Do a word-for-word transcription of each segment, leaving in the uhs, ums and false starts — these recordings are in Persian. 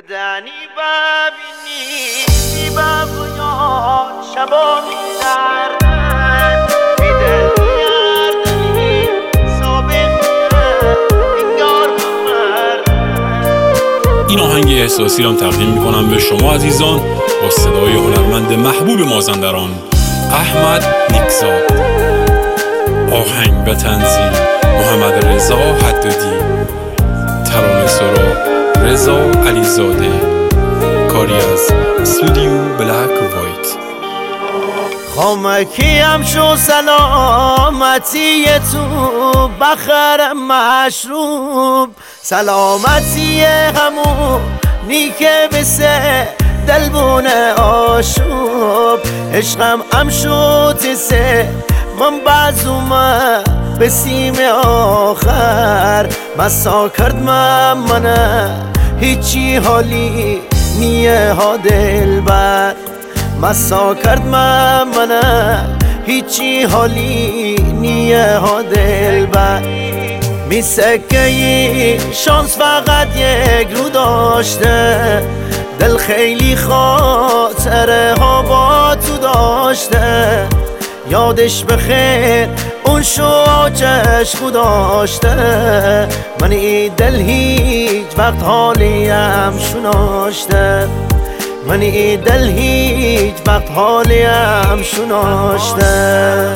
تدعني ببینی دیبم یا شبا می‌گردن میدل می‌گردنی ثابت انگار بمردن. این آهنگ احساسی را تقدیم می‌کنم به شما عزیزان با صدای هنرمند محبوب مازندران احمد نیکزاد. آهنگ و تنظیم محمد رضا حدادی، ترانه سرا رضا علیزاده، کاری از استودیو بلک و وایت. خامکی هم شو سلامتی تو بخرم مشروب، سلامتی همون نیکه بسه دلبونه آشوب. عشقم هم شد سه من بازومه به سیم آخر مسا کرد من منه هیچی حالی نیه ها دل بر مسا کرد من منه هیچی حالی نیه ها دل بر. می سکه شانس فقط یک رو داشته، دل خیلی خاطره ها با تو داشته. یادش بخیر اون شو چشم داشته، من این دل هیچ وقت حالیم شناشته، من این دل هیچ وقت حالیم شناشته.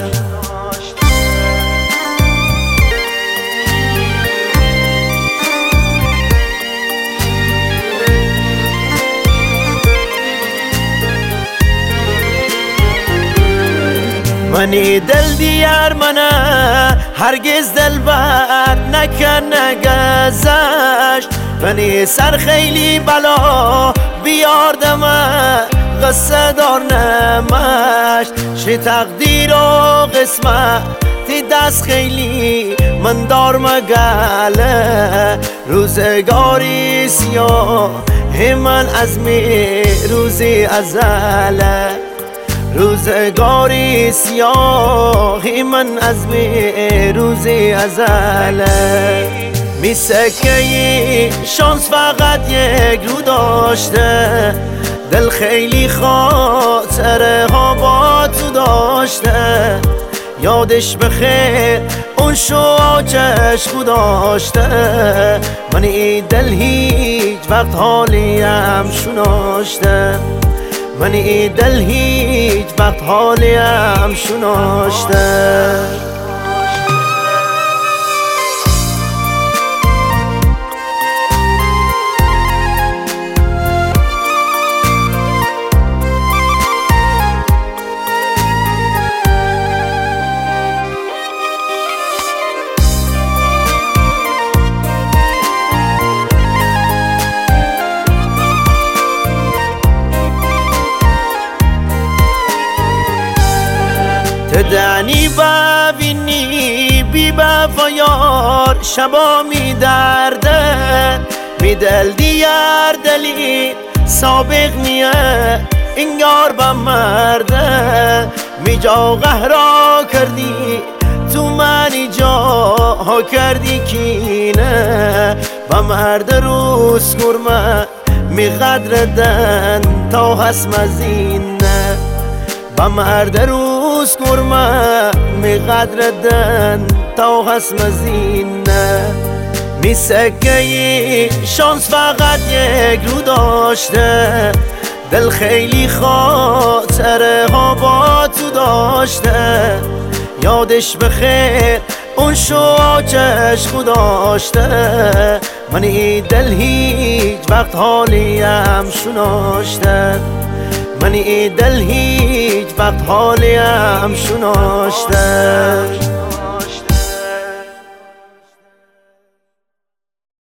منی دل دیار منه هرگز دل بر نکنه گذشت، منی سر خیلی بلا بیاردمه قصه دار نمشت. شی تقدیر و قسمت تی دست خیلی من دار مگله، روزگاری سیاه من از می روزی ازله، روزگاری سیاهی من از می روزی ازله. می سکه شانس فقط یک رو داشته، دل خیلی خاطره ها با تو داشته. یادش بخیر اون شو چشم داشته، من این دل هیچ وقت حالیم شناشته، من این دل هیچ وقت حالیم شناشته. تدعني ببینی بی وفایار شبا می درده، می دل دیار دلی سابق نیه انگار بمرده. می جا قهرا کردی تو منی جا کردی کینه، بمرد روز کرمه می قدر دن تا هست مزینه، بمرد روز کرمه می قدر دن تا هست مزینه. می سکه شانس فقط یک رو داشته، دل خیلی خاطره ها با تو داشته. یادش بخیر اون شو چشم داشته، من این دل هیچ وقت حالیم شناشته، من این دل هیچ وقت حالیم شناشته.